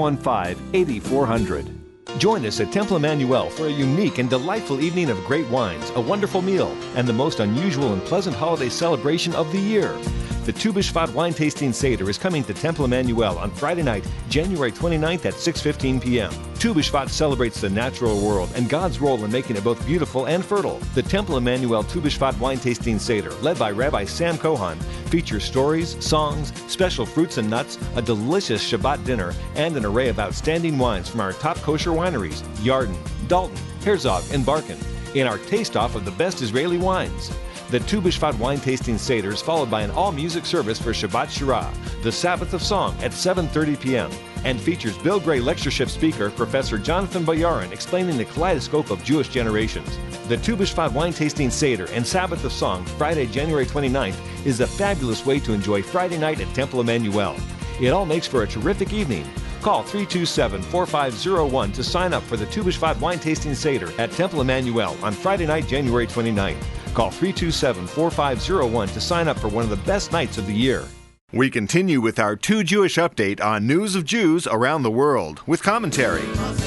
615-8400. Join us at Temple Emmanuel for a unique and delightful evening of great wines, a wonderful meal, and the most unusual and pleasant holiday celebration of the year. The Tu B'Shvat Wine Tasting Seder is coming to Temple Emmanuel on Friday night, January 29th at 6:15 p.m. Tu B'Shvat celebrates the natural world and God's role in making it both beautiful and fertile. The Temple Emmanuel Tu B'Shvat Wine Tasting Seder, led by Rabbi Sam Kohan, features stories, songs, special fruits and nuts, a delicious Shabbat dinner, and an array of outstanding wines from our top kosher wineries, Yarden, Dalton, Herzog, and Barkin, in our taste-off of the best Israeli wines. The Tu B'Shvat Wine Tasting Seder is followed by an all-music service for Shabbat Shirah, the Sabbath of Song, at 7:30 p.m., and features Bill Gray lectureship speaker Professor Jonathan Bayarin explaining the kaleidoscope of Jewish generations. The Tu B'Shvat Wine Tasting Seder and Sabbath of Song, Friday, January 29th, is a fabulous way to enjoy Friday night at Temple Emmanuel. It all makes for a terrific evening. Call 327-4501 to sign up for the Tu B'Shvat Wine Tasting Seder at Temple Emmanuel on Friday night, January 29th. Call 327-4501 to sign up for one of the best nights of the year. We continue with our Too Jewish update on news of Jews around the world with commentary.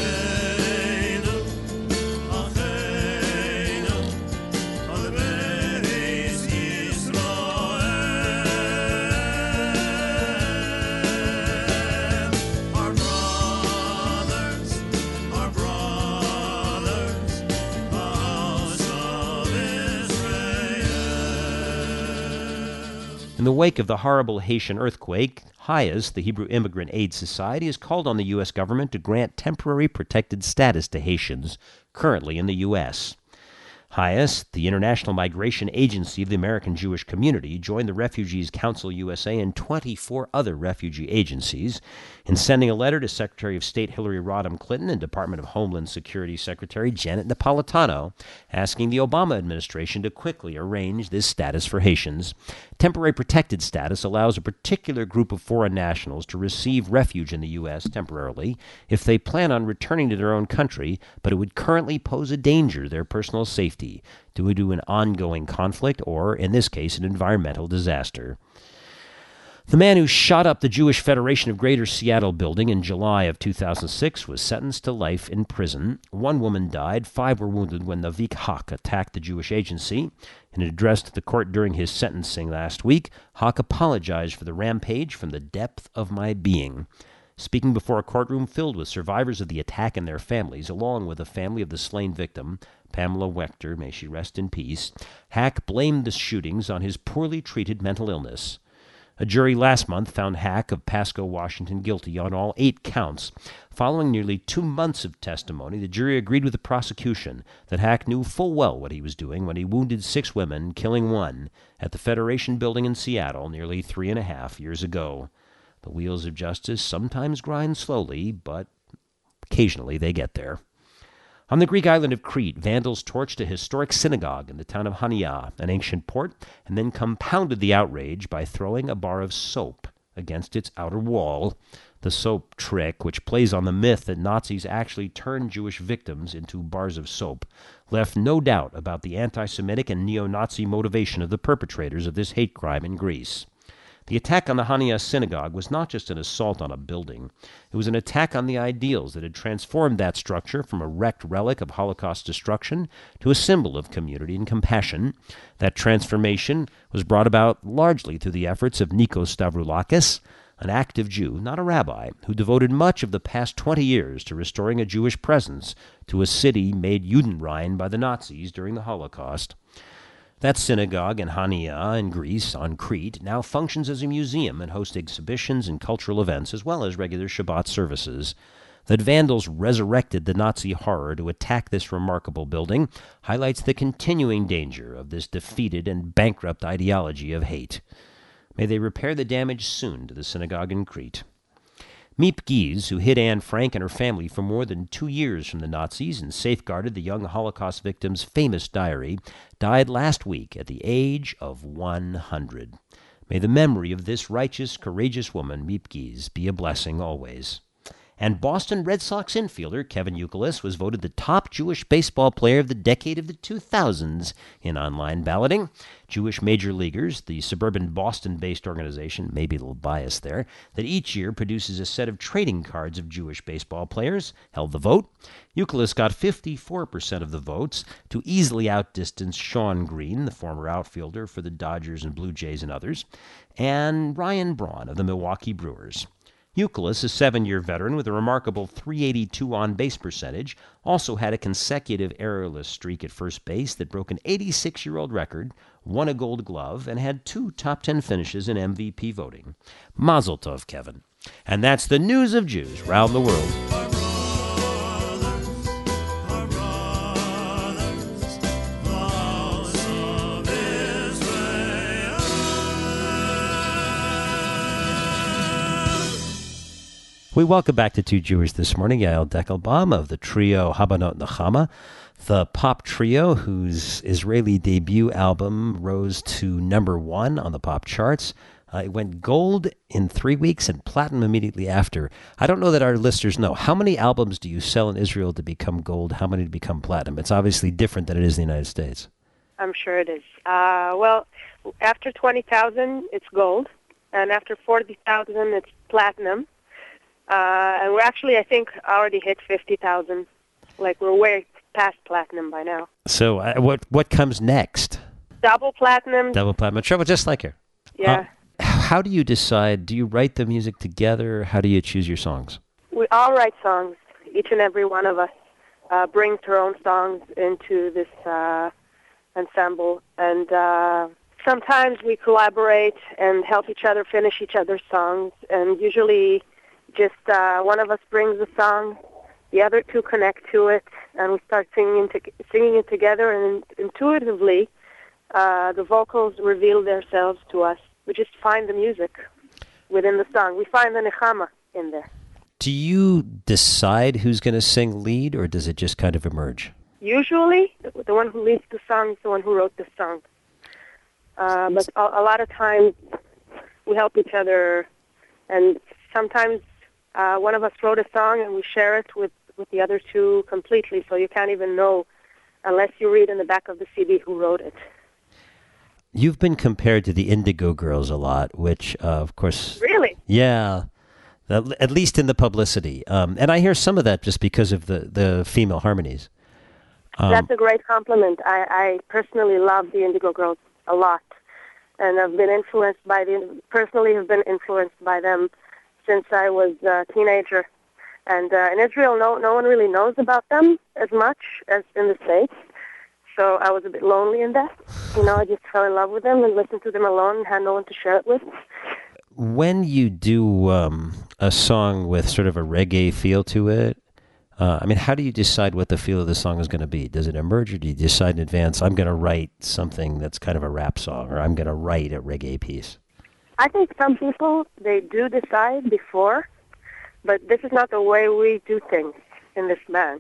In the wake of the horrible Haitian earthquake, HIAS, the Hebrew Immigrant Aid Society, has called on the U.S. government to grant temporary protected status to Haitians currently in the U.S. HIAS, the International Migration Agency of the American Jewish Community, joined the Refugees Council USA and 24 other refugee agencies in sending a letter to Secretary of State Hillary Rodham Clinton and Department of Homeland Security Secretary Janet Napolitano, asking the Obama administration to quickly arrange this status for Haitians. Temporary protected status allows a particular group of foreign nationals to receive refuge in the U.S. temporarily if they plan on returning to their own country, but it would currently pose a danger to their personal safety due to an ongoing conflict or, in this case, an environmental disaster. The man who shot up the Jewish Federation of Greater Seattle building in July of 2006 was sentenced to life in prison. One woman died, 5 were wounded when Navik Haq attacked the Jewish agency. In an address to the court during his sentencing last week, Haq apologized for the rampage from the depth of my being. Speaking before a courtroom filled with survivors of the attack and their families, along with the family of the slain victim, Pamela Wechter, may she rest in peace, Haq blamed the shootings on his poorly treated mental illness. A jury last month found Haq of Pasco, Washington, guilty on all 8 counts. Following nearly 2 months of testimony, the jury agreed with the prosecution that Haq knew full well what he was doing when he wounded 6 women, killing 1, at the Federation Building in Seattle nearly 3.5 years ago. The wheels of justice sometimes grind slowly, but occasionally they get there. On the Greek island of Crete, vandals torched a historic synagogue in the town of Hania, an ancient port, and then compounded the outrage by throwing a bar of soap against its outer wall. The soap trick, which plays on the myth that Nazis actually turned Jewish victims into bars of soap, left no doubt about the anti-Semitic and neo-Nazi motivation of the perpetrators of this hate crime in Greece. The attack on the Hania synagogue was not just an assault on a building. It was an attack on the ideals that had transformed that structure from a wrecked relic of Holocaust destruction to a symbol of community and compassion. That transformation was brought about largely through the efforts of Nikos Stavroulakis, an active Jew, not a rabbi, who devoted much of the past 20 years to restoring a Jewish presence to a city made Judenrein by the Nazis during the Holocaust. That synagogue in Hania in Greece, on Crete, now functions as a museum and hosts exhibitions and cultural events as well as regular Shabbat services. That vandals resurrected the Nazi horror to attack this remarkable building highlights the continuing danger of this defeated and bankrupt ideology of hate. May they repair the damage soon to the synagogue in Crete. Miep Gies, who hid Anne Frank and her family for more than 2 years from the Nazis and safeguarded the young Holocaust victim's famous diary, died last week at the age of 100. May the memory of this righteous, courageous woman, Miep Gies, be a blessing always. And Boston Red Sox infielder Kevin Youkilis was voted the top Jewish baseball player of the decade of the 2000s in online balloting. Jewish major leaguers, the suburban Boston-based organization, maybe a little biased there, that each year produces a set of trading cards of Jewish baseball players, held the vote. Youkilis got 54% of the votes to easily outdistance Sean Green, the former outfielder for the Dodgers and Blue Jays and others, and Ryan Braun of the Milwaukee Brewers. Youkilis, a 7-year veteran with a remarkable .382 on-base percentage, also had a consecutive errorless streak at first base that broke an 86-year-old record, won a Gold Glove, and had 2 top 10 finishes in MVP voting. Mazel tov, Kevin. And that's the news of Jews round the world. We welcome back to Two Jewish this morning, Yael Deckelbaum of the trio Habanot Nechama, the pop trio whose Israeli debut album rose to #1 on the pop charts. It went gold in 3 weeks and platinum immediately after. I don't know that our listeners know. How many albums do you sell in Israel to become gold? How many to become platinum? It's obviously different than it is in the United States. I'm sure it is. Well, after 20,000, it's gold, and after 40,000, it's platinum. And we're actually, I think, already hit 50,000. Like, we're way past platinum by now. So what comes next? Double platinum. Double platinum. Trouble just like her. Yeah. How do you decide? Do you write the music together? How do you choose your songs? We all write songs. Each and every one of us brings her own songs into this ensemble. And sometimes we collaborate and help each other finish each other's songs. And usually just one of us brings a song, the other two connect to it, and we start singing it together, and intuitively the vocals reveal themselves to us. We just find the music within the song. We find the nechama in there. Do you decide who's going to sing lead, or does it just kind of emerge? Usually, the one who leads the song is the one who wrote the song. But a lot of times, we help each other, and sometimes one of us wrote a song and we share it with the other two completely, so you can't even know unless you read in the back of the CD who wrote it. You've been compared to the Indigo Girls a lot, which, of course... Really? Yeah, at least in the publicity. And I hear some of that just because of the female harmonies. That's a great compliment. I personally love the Indigo Girls a lot, and I've been influenced by personally have been influenced by them since I was a teenager. And in Israel, no one really knows about them as much as in the States. So I was a bit lonely in that. I just fell in love with them and listened to them alone and had no one to share it with. When you do a song with sort of a reggae feel to it, how do you decide what the feel of the song is going to be? Does it emerge, or do you decide in advance, I'm going to write something that's kind of a rap song, or I'm going to write a reggae piece? I think some people, they do decide before, but this is not the way we do things in this band.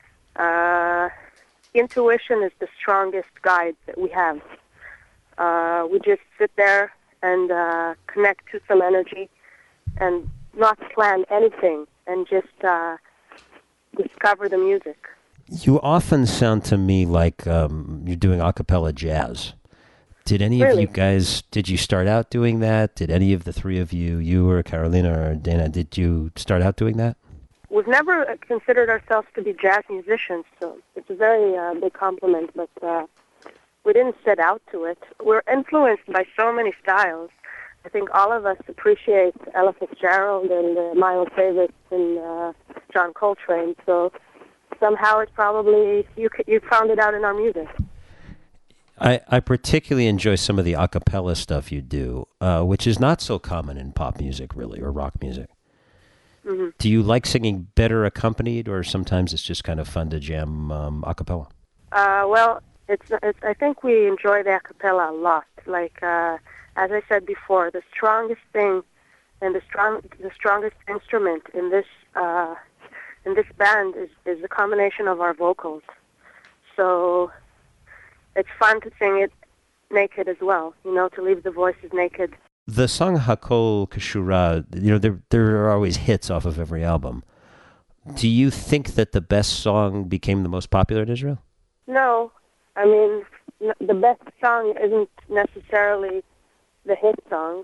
Intuition is the strongest guide that we have. We just sit there and connect to some energy and not plan anything and just discover the music. You often sound to me like you're doing a cappella jazz. Did any of you guys, did you start out doing that? Did any of the three of you, you or Carolina or Dana, did you start out doing that? We've never considered ourselves to be jazz musicians, so it's a very big compliment, but we didn't set out to it. We're influenced by so many styles. I think all of us appreciate Ella Fitzgerald and Miles Davis and John Coltrane, so somehow it's probably, you found it out in our music. I particularly enjoy some of the a cappella stuff you do, which is not so common in pop music, really, or rock music. Mm-hmm. Do you like singing better accompanied, or sometimes it's just kind of fun to jam a cappella? Well, it's. I think we enjoy the a cappella a lot. Like, as I said before, the strongest thing and the strongest instrument in this band is the combination of our vocals. So it's fun to sing it naked as well, to leave the voices naked. The song Hakol Kashura, there are always hits off of every album. Do you think that the best song became the most popular in Israel? No. I mean, the best song isn't necessarily the hit song.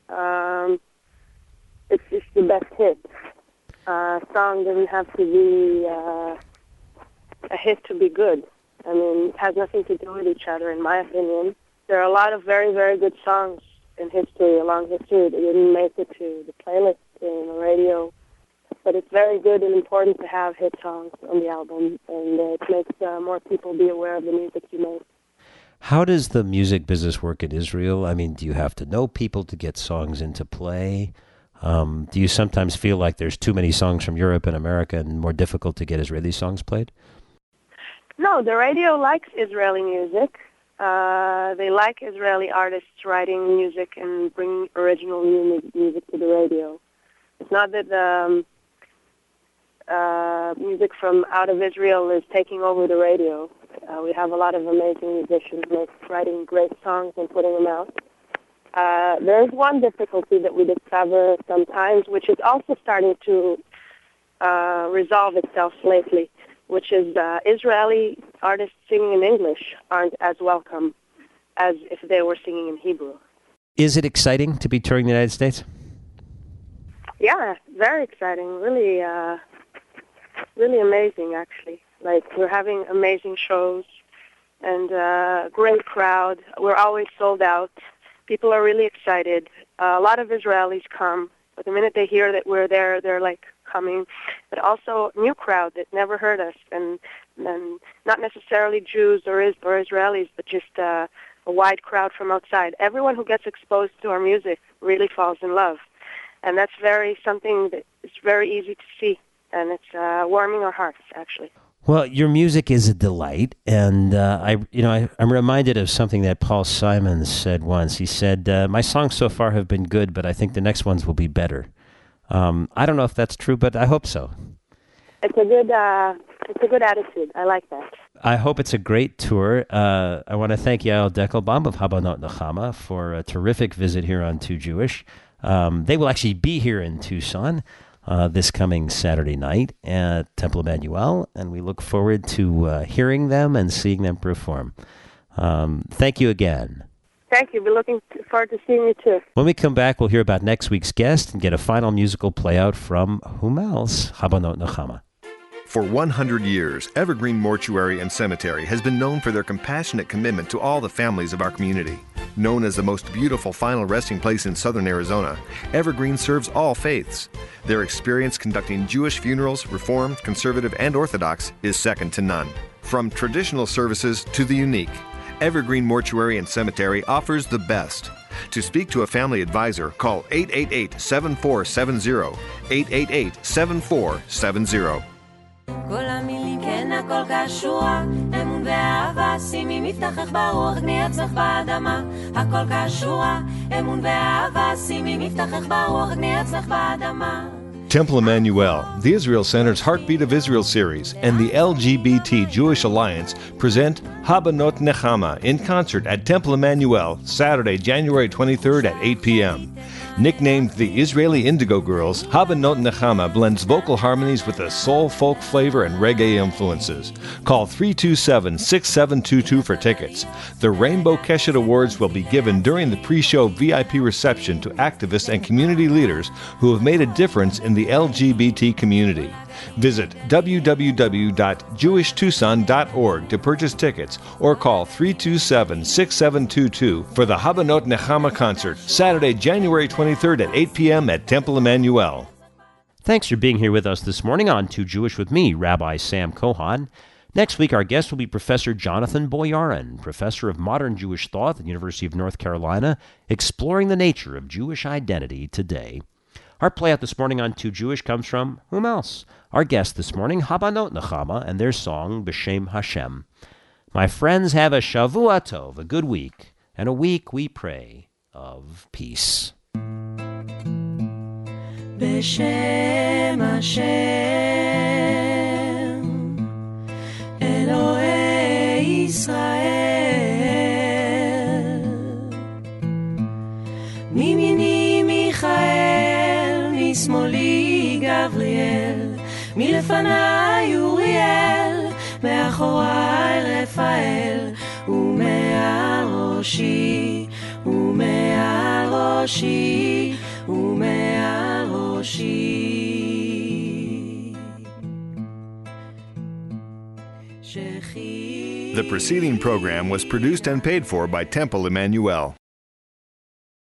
It's just the best hit. Song doesn't have to be a hit to be good. I mean, it has nothing to do with each other, in my opinion. There are a lot of very, very good songs in history, a long history, that didn't make it to the playlist in the radio. But it's very good and important to have hit songs on the album, and it makes more people be aware of the music you make. How does the music business work in Israel? I mean, do you have to know people to get songs into play? Do you sometimes feel like there's too many songs from Europe and America and more difficult to get Israeli songs played? No, the radio likes Israeli music. They like Israeli artists writing music and bringing original music to the radio. It's not that music from out of Israel is taking over the radio. We have a lot of amazing musicians writing great songs and putting them out. There's one difficulty that we discover sometimes, which is also starting to resolve itself lately, which is Israeli artists singing in English aren't as welcome as if they were singing in Hebrew. Is it exciting to be touring the United States? Yeah, very exciting. Really, really amazing, actually. Like, we're having amazing shows and great crowd. We're always sold out. People are really excited. A lot of Israelis come, but the minute they hear that we're there, they're like coming. But also a new crowd that never heard us, and not necessarily Jews or Israelis, but just a wide crowd from outside. Everyone who gets exposed to our music really falls in love, and that's something that is very easy to see, and it's warming our hearts, actually. Well, your music is a delight, and I'm reminded of something that Paul Simon said once. He said, "My songs so far have been good, but I think the next ones will be better." I don't know if that's true, but I hope so. It's a good attitude. I like that. I hope it's a great tour. I want to thank Yael Deckelbaum of Habanot Nechama for a terrific visit here on Too Jewish. They will actually be here in Tucson this coming Saturday night at Temple Emmanuel, and we look forward to hearing them and seeing them perform. Thank you again. Thank you. We're looking forward to seeing you too. When we come back, we'll hear about next week's guest and get a final musical playout from whom else? Habanot Nechama. For 100 years, Evergreen Mortuary and Cemetery has been known for their compassionate commitment to all the families of our community. Known as the most beautiful final resting place in southern Arizona, Evergreen serves all faiths. Their experience conducting Jewish funerals, Reformed, Conservative, and Orthodox, is second to none. From traditional services to the unique, Evergreen Mortuary and Cemetery offers the best. To speak to a family advisor, call 888-7470, 888-7470. כל המילים כן הכל קשורה, אמון ואהבה, שימי מבטחך ברוח, גני עצמך באדמה. הכל קשורה, אמון ואהבה, שימי מבטחך ברוח, גני עצמך באדמה. Temple Emmanuel, the Israel Center's Heartbeat of Israel series, and the LGBT Jewish Alliance present Habanot Nechama in concert at Temple Emmanuel, Saturday, January 23rd at 8 p.m. Nicknamed the Israeli Indigo Girls, Habanot Nechama blends vocal harmonies with a soul folk flavor and reggae influences. Call 327-6722 for tickets. The Rainbow Keshet Awards will be given during the pre-show VIP reception to activists and community leaders who have made a difference in the LGBT community. Visit www.jewishtucson.org to purchase tickets or call 327-6722 for the Habanot Nechama concert, Saturday, January 23rd at 8 p.m. at Temple Emmanuel. Thanks for being here with us this morning on Too Jewish with me, Rabbi Sam Kohan. Next week, our guest will be Professor Jonathan Boyarin, Professor of Modern Jewish Thought at the University of North Carolina, exploring the nature of Jewish identity today. Our play out this morning on Too Jewish comes from whom else? Our guest this morning, Habanot Nechama, and their song, B'Shem Hashem. My friends, have a Shavua Tov, a good week, and a week, we pray, of peace. B'Shem Hashem, Elohei Yisrael, Mimini Michael, Mismoli Gavriel, מלפניי אוריאל, מאחוריי רפאל, ומעל ראשי, ומעל ראשי, ומעל ראשי. The preceding program was produced and paid for by Temple Emmanuel.